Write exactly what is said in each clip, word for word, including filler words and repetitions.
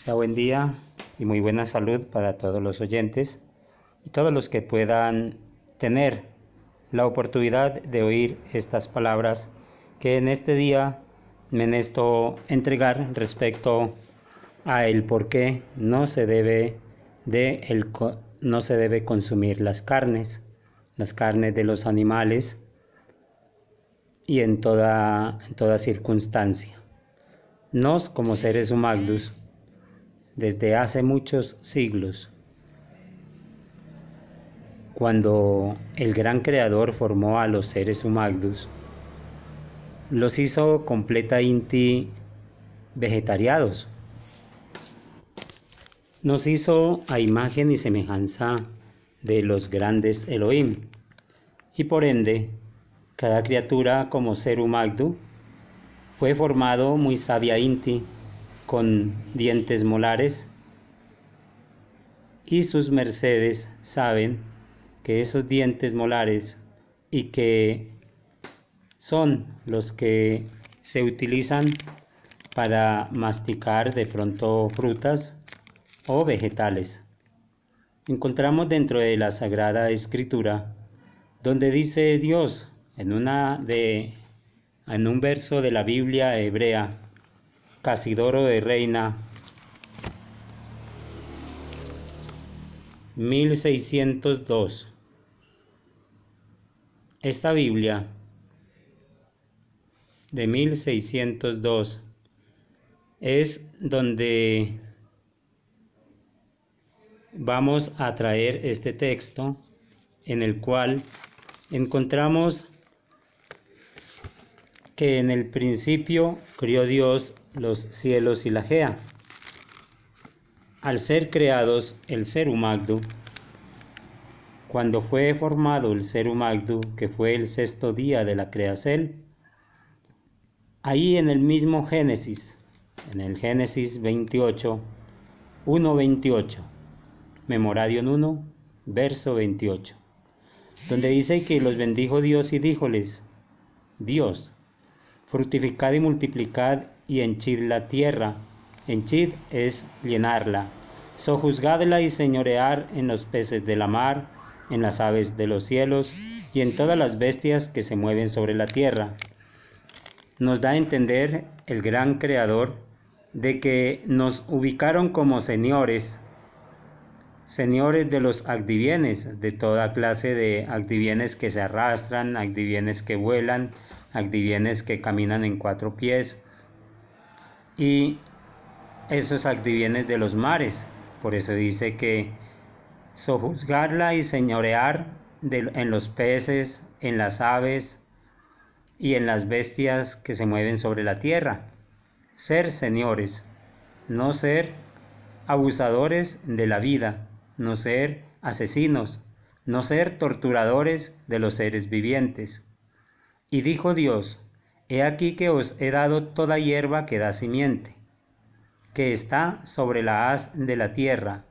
Sea buen día y muy buena salud para todos los oyentes y todos los que puedan tener la oportunidad de oír estas palabras que en este día me nesto entregar respecto a el por qué no se debe de el, no se debe consumir las carnes, las carnes de los animales y en toda, en toda circunstancia. Nos como seres humanos, desde hace muchos siglos, cuando el gran creador formó a los seres humanos, los hizo completamente vegetarianos. Nos hizo a imagen y semejanza de los grandes Elohim, y por ende, cada criatura como ser humano fue formado muy sabiamente, con dientes molares, y sus mercedes saben que esos dientes molares y que son los que se utilizan para masticar de pronto frutas o vegetales. Encontramos dentro de la Sagrada Escritura donde dice Dios en una de en un verso de la Biblia hebrea, Casidoro de Reina mil seiscientos dos. Esta Biblia de mil seiscientos dos es donde vamos a traer este texto en el cual encontramos que en el principio crió Dios los cielos y la gea. Al ser creados el ser humano, cuando fue formado el ser humano, que fue el sexto día de la creación, ahí en el mismo Génesis, en el Génesis veintiocho, uno veintiocho, Memoradium uno, verso veintiocho, donde dice que los bendijo Dios y díjoles, Dios, fructificad y multiplicad y henchid la tierra. Henchid es llenarla, sojuzgadla y señorear en los peces de la mar, en las aves de los cielos y en todas las bestias que se mueven sobre la tierra. Nos da a entender el gran creador de que nos ubicaron como señores, señores de los acdivienes, de toda clase de acdivienes que se arrastran, acdivienes que vuelan, acdivienes que caminan en cuatro pies, y esos acdivienes de los mares. Por eso dice que sojuzgarla y señorear de, en los peces, en las aves y en las bestias que se mueven sobre la tierra. Ser señores, no ser abusadores de la vida, no ser asesinos, no ser torturadores de los seres vivientes. Y dijo Dios, he aquí que os he dado toda hierba que da simiente, que está sobre la haz de la tierra,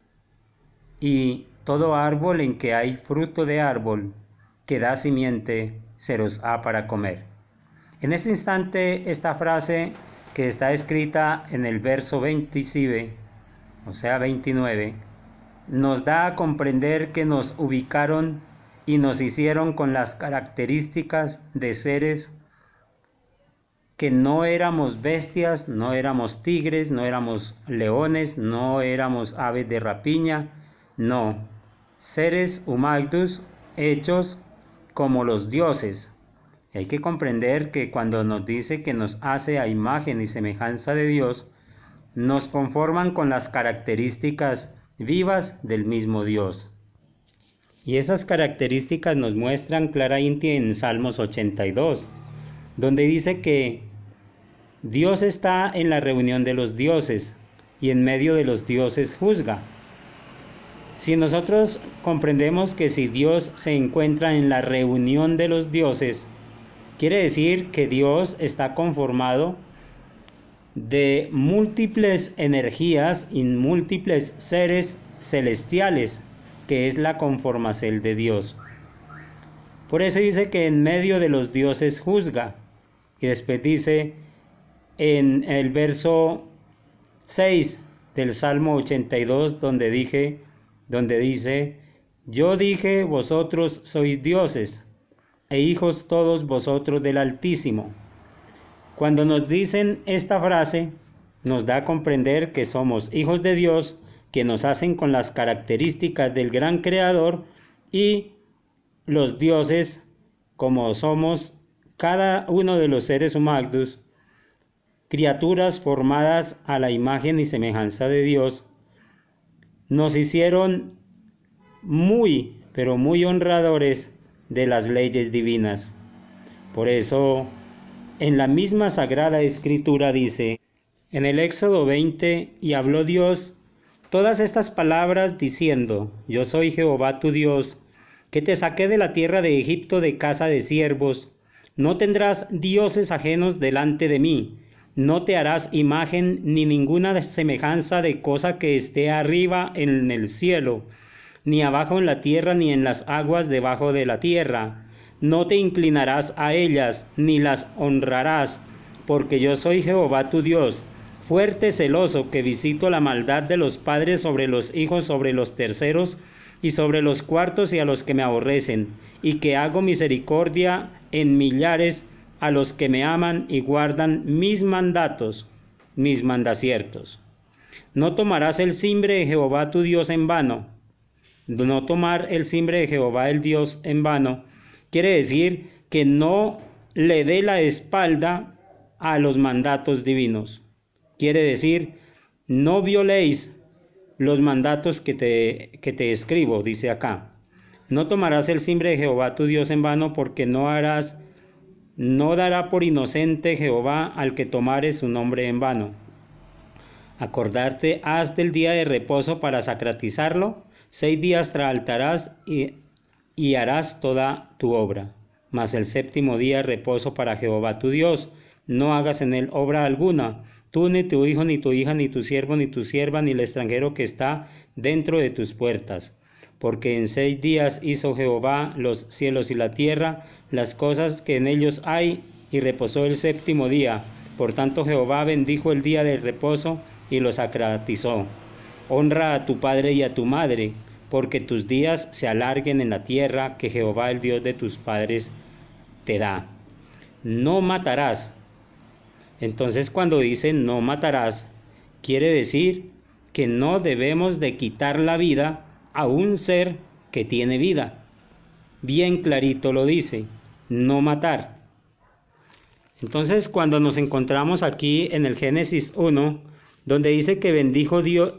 y todo árbol en que hay fruto de árbol que da simiente, se os ha para comer. En este instante, esta frase que está escrita en el verso veintisiete, o sea veintinueve, nos da a comprender que nos ubicaron y nos hicieron con las características de seres que no éramos bestias, no éramos tigres, no éramos leones, no éramos aves de rapiña, no, seres humanos hechos como los dioses. Hay que comprender que cuando nos dice que nos hace a imagen y semejanza de Dios, nos conforman con las características vivas del mismo Dios. Y esas características nos muestran claramente en Salmos ochenta y dos, donde dice que Dios está en la reunión de los dioses y en medio de los dioses juzga. Si nosotros comprendemos que si Dios se encuentra en la reunión de los dioses, quiere decir que Dios está conformado de múltiples energías y múltiples seres celestiales, que es la conformación de Dios. Por eso dice que en medio de los dioses juzga. Y después dice en el verso seis, del Salmo ochenta y dos, donde dije, donde dice, yo dije, vosotros sois dioses, e hijos todos vosotros del Altísimo. Cuando nos dicen esta frase, nos da a comprender que somos hijos de Dios, que nos hacen con las características del gran Creador, y los dioses, como somos cada uno de los seres humanos, criaturas formadas a la imagen y semejanza de Dios, nos hicieron muy, pero muy honradores de las leyes divinas. Por eso, en la misma Sagrada Escritura dice, en el Éxodo veinte, y habló Dios todas estas palabras diciendo, yo soy Jehová tu Dios, que te saqué de la tierra de Egipto de casa de siervos. No tendrás dioses ajenos delante de mí, no te harás imagen ni ninguna semejanza de cosa que esté arriba en el cielo, ni abajo en la tierra, ni en las aguas debajo de la tierra. No te inclinarás a ellas, ni las honrarás, porque yo soy Jehová tu Dios, fuerte celoso, que visito la maldad de los padres sobre los hijos, sobre los terceros, y sobre los cuartos y a los que me aborrecen, y que hago misericordia en millares a los que me aman y guardan mis mandatos, mis mandaciertos. No tomarás el cimbre de Jehová tu Dios en vano. No tomar el cimbre de Jehová el Dios en vano quiere decir que no le dé la espalda a los mandatos divinos. Quiere decir, no violéis los mandatos que te, que te escribo, dice acá. No tomarás el cimbre de Jehová tu Dios en vano, porque no harás, no dará por inocente Jehová al que tomare su nombre en vano. Acordarte has del día de reposo para sacratizarlo, seis días traaltarás y, y harás toda tu obra. Mas el séptimo día reposo para Jehová tu Dios, no hagas en él obra alguna, tú ni tu hijo, ni tu hija, ni tu siervo, ni tu sierva, ni el extranjero que está dentro de tus puertas. Porque en seis días hizo Jehová los cielos y la tierra, las cosas que en ellos hay, y reposó el séptimo día. Por tanto Jehová bendijo el día del reposo y lo sacratizó. Honra a tu padre y a tu madre, porque tus días se alarguen en la tierra que Jehová el Dios de tus padres te da. No matarás. Entonces, cuando dice no matarás, quiere decir que no debemos de quitar la vida a un ser que tiene vida. Bien clarito lo dice, no matar. Entonces, cuando nos encontramos aquí en el Génesis uno, donde dice que bendijo Dios,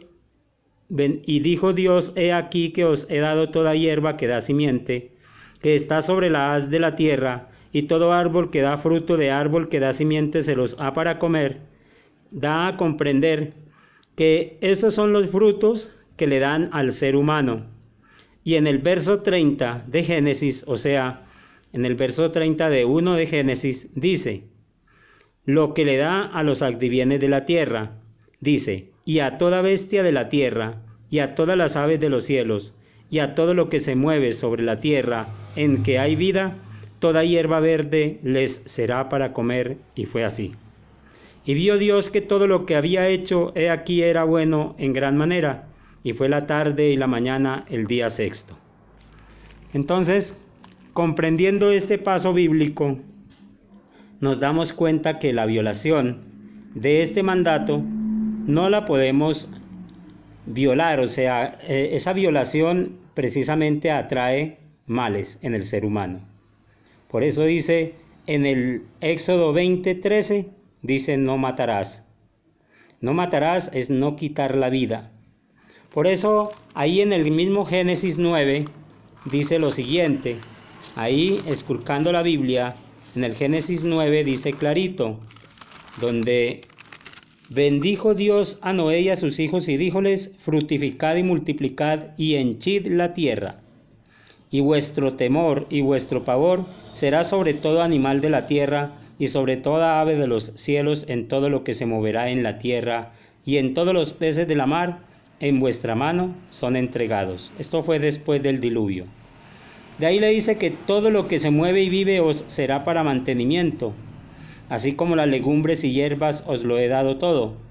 y dijo Dios, he aquí que os he dado toda hierba que da simiente, que está sobre la haz de la tierra, y todo árbol que da fruto de árbol que da simiente se los ha para comer, da a comprender que esos son los frutos que le dan al ser humano. Y en el verso treinta de Génesis, o sea, en el verso treinta de uno de Génesis, dice, lo que le da a los adivienes de la tierra, dice, y a toda bestia de la tierra, y a todas las aves de los cielos, y a todo lo que se mueve sobre la tierra en que hay vida, toda hierba verde les será para comer, y fue así. Y vio Dios que todo lo que había hecho, he aquí era bueno en gran manera, y fue la tarde y la mañana el día sexto. Entonces, comprendiendo este paso bíblico, nos damos cuenta que la violación de este mandato no la podemos violar, o sea, eh, esa violación precisamente atrae males en el ser humano. Por eso dice en el Éxodo veinte, trece, dice no matarás. No matarás es no quitar la vida. Por eso ahí en el mismo Génesis nueve dice lo siguiente, ahí esculcando la Biblia, en el Génesis nueve dice clarito, donde bendijo Dios a Noé y a sus hijos y díjoles, fructificad y multiplicad y henchid la tierra. Y vuestro temor y vuestro pavor será sobre todo animal de la tierra y sobre toda ave de los cielos, en todo lo que se moverá en la tierra y en todos los peces de la mar, en vuestra mano son entregados. Esto fue después del diluvio. De ahí le dice que todo lo que se mueve y vive os será para mantenimiento, así como las legumbres y hierbas os lo he dado todo.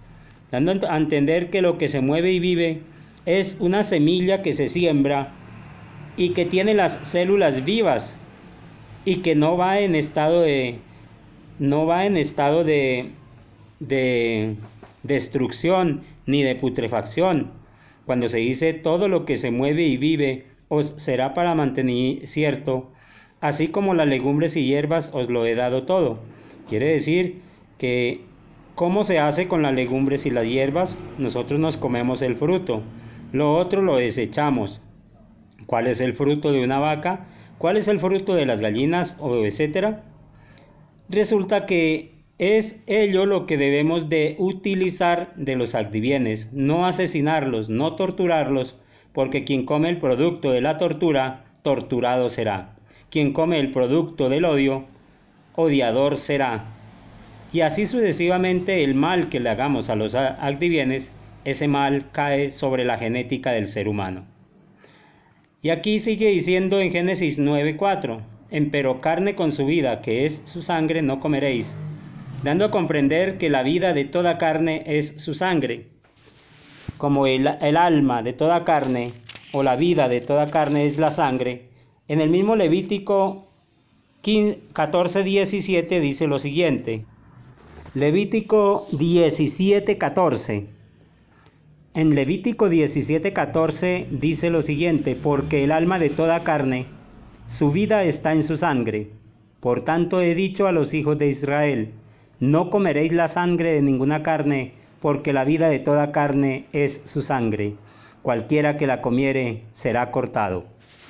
dando a entender que lo que se mueve y vive es una semilla que se siembra y que tiene las células vivas y que no va en estado de no va en estado de, de destrucción ni de putrefacción. Cuando se dice todo lo que se mueve y vive os será para mantener cierto, así como las legumbres y hierbas os lo he dado todo. Quiere decir que ¿cómo se hace con las legumbres y las hierbas? Nosotros nos comemos el fruto, lo otro lo desechamos. ¿Cuál es el fruto de una vaca? ¿Cuál es el fruto de las gallinas? O etcétera. Resulta que es ello lo que debemos de utilizar de los adivienes, no asesinarlos, no torturarlos, porque quien come el producto de la tortura, torturado será. Quien come el producto del odio, odiador será. Y así sucesivamente el mal que le hagamos a los adivienes, ese mal cae sobre la genética del ser humano. Y aquí sigue diciendo en Génesis nueve cuatro, empero carne con su vida, que es su sangre, no comeréis, dando a comprender que la vida de toda carne es su sangre, como el, el alma de toda carne, o la vida de toda carne es la sangre. En el mismo Levítico catorce diecisiete dice lo siguiente, Levítico diecisiete catorce, en Levítico diecisiete catorce dice lo siguiente, porque el alma de toda carne, su vida está en su sangre. Por tanto he dicho a los hijos de Israel, no comeréis la sangre de ninguna carne, porque la vida de toda carne es su sangre. Cualquiera que la comiere será cortado.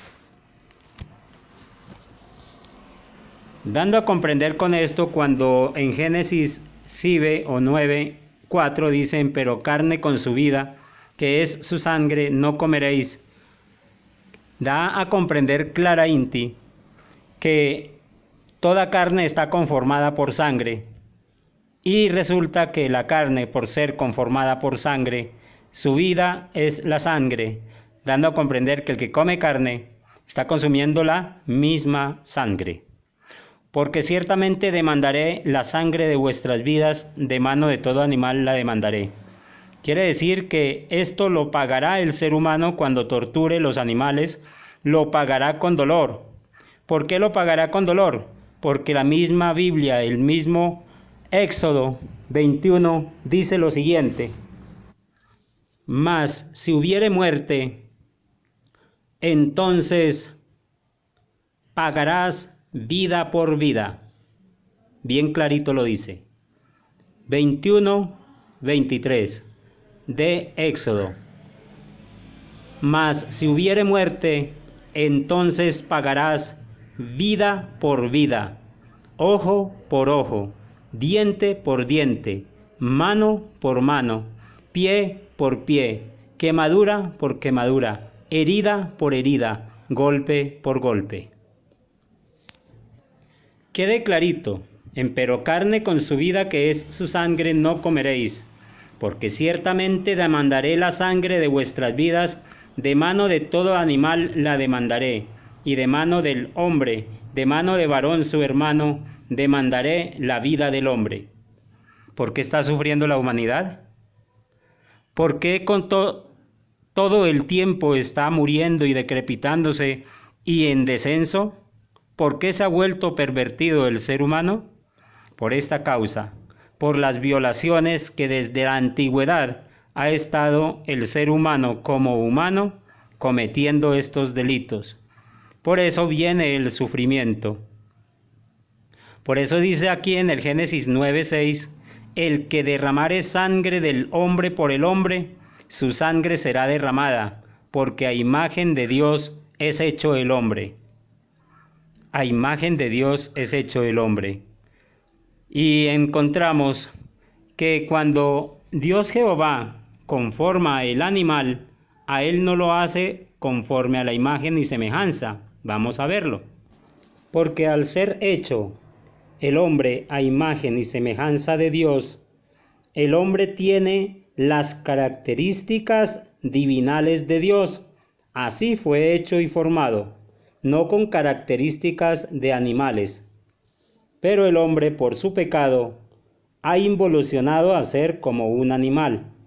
Dando a comprender con esto cuando en Génesis siete o nueve cuatro dicen, pero carne con su vida, que es su sangre, no comeréis, da a comprender claramente que toda carne está conformada por sangre, y resulta que la carne, por ser conformada por sangre, su vida es la sangre, dando a comprender que el que come carne está consumiendo la misma sangre. Porque ciertamente demandaré la sangre de vuestras vidas, de mano de todo animal la demandaré. Quiere decir que esto lo pagará el ser humano cuando torture los animales, lo pagará con dolor. ¿Por qué lo pagará con dolor? Porque la misma Biblia, el mismo Éxodo veintiuno dice lo siguiente, mas si hubiere muerte, entonces pagarás vida por vida. Bien clarito lo dice. veintiuno veintitrés de Éxodo. Mas si hubiere muerte, entonces pagarás vida por vida, ojo por ojo, diente por diente, mano por mano, pie por pie, quemadura por quemadura, herida por herida, golpe por golpe. Quede clarito, empero carne con su vida, que es su sangre, no comeréis, porque ciertamente demandaré la sangre de vuestras vidas, de mano de todo animal la demandaré, y de mano del hombre, de mano de varón su hermano, demandaré la vida del hombre. ¿Por qué está sufriendo la humanidad? ¿Por qué con to- todo el tiempo está muriendo y decrepitándose y en descenso? ¿Por qué se ha vuelto pervertido el ser humano? Por esta causa, por las violaciones que desde la antigüedad ha estado el ser humano como humano cometiendo estos delitos. Por eso viene el sufrimiento. Por eso dice aquí en el Génesis nueve seis, el que derramare sangre del hombre por el hombre, su sangre será derramada, porque a imagen de Dios es hecho el hombre. A imagen de Dios es hecho el hombre. Y encontramos que cuando Dios Jehová conforma el animal, a él no lo hace conforme a la imagen y semejanza. Vamos a verlo. Porque al ser hecho el hombre a imagen y semejanza de Dios, el hombre tiene las características divinales de Dios. Así fue hecho y formado, no con características de animales. Pero el hombre, por su pecado, ha involucionado a ser como un animal.